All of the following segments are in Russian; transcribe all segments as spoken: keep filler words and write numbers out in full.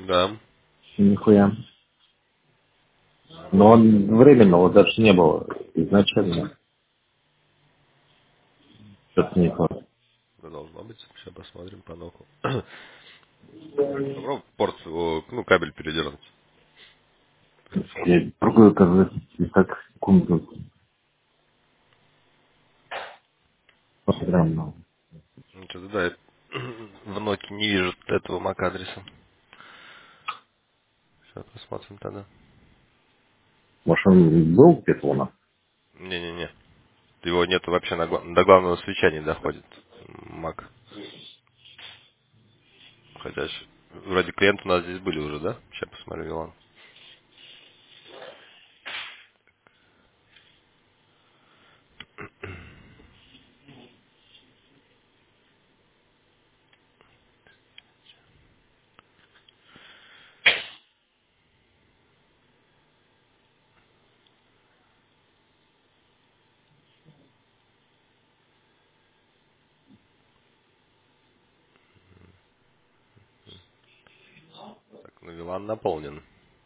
Да. Нихуя. Но он временного даже не было изначально. Что-то не то. Да, должно быть. Сейчас посмотрим по ноку. Попробуй порт, о, ну, кабель передернуть. Я другую, кажется, и так секунду программного. Ну, что-то да, я в ноке не вижу этого мак-адреса. Сейчас посмотрим тогда. Может, он был где-то у нас? Не-не-не. Его нет вообще на, гла- до главного свеча не доходит. Мак. Хотя щ- вроде клиенты у нас здесь были уже, да? Сейчас посмотрю, Вилан. Так, ну Вилан наполнен.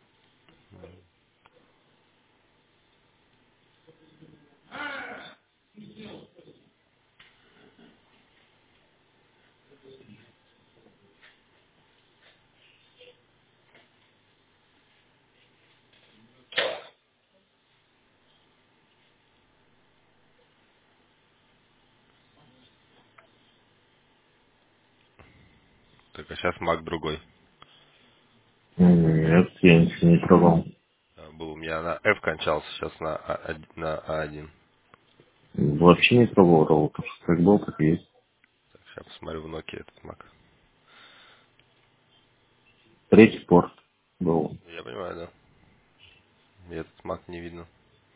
Так, а сейчас мак другой. Нет, я ничего не пробовал. А, Был у меня на F кончался, сейчас на А, на А один. Вообще не пробовал роутер. Как был, так и есть. Так, сейчас посмотрю в ноке этот мак. Третий порт был. Я понимаю, да. И этот мак не видно.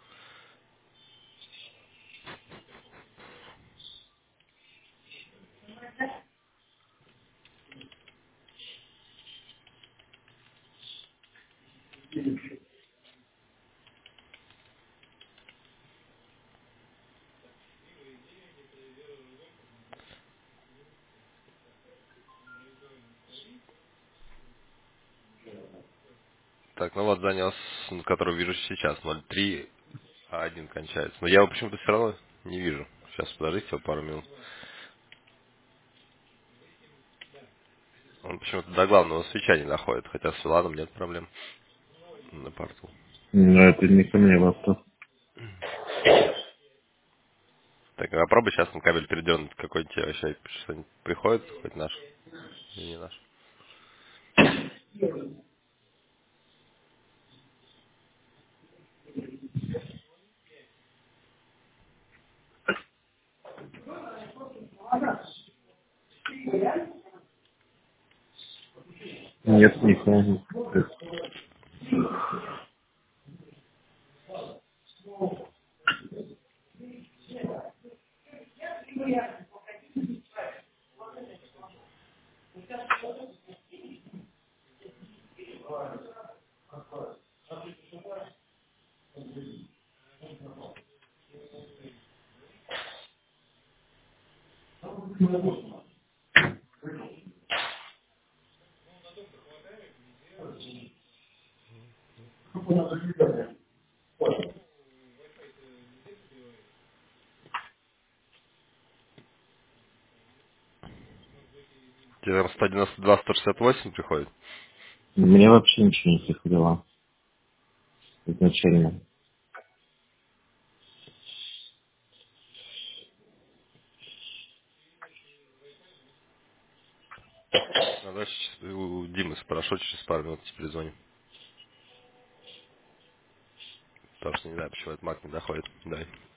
Так, ну вот занес, который вижу сейчас, ноль три А один кончается. Но я его почему-то все равно не вижу. Сейчас подождите всего пару минут. Он почему-то до главного свеча не доходит, хотя с Виланом нет проблем на порту. Но это не ко мне вопрос. Так, а попробуй сейчас на кабель передернуть какой-нибудь тебе вообще что-нибудь приходит, хоть наш или не наш. Нет, нихуя не. Тебе там сто девяносто два сто шестьдесят восемь приходит. Мне вообще ничего не приходило изначально. Надо сейчас у Димы спрошу, через пару минут тебе перезвоним. Потому что не знаю, почему этот маг не доходит. Дай.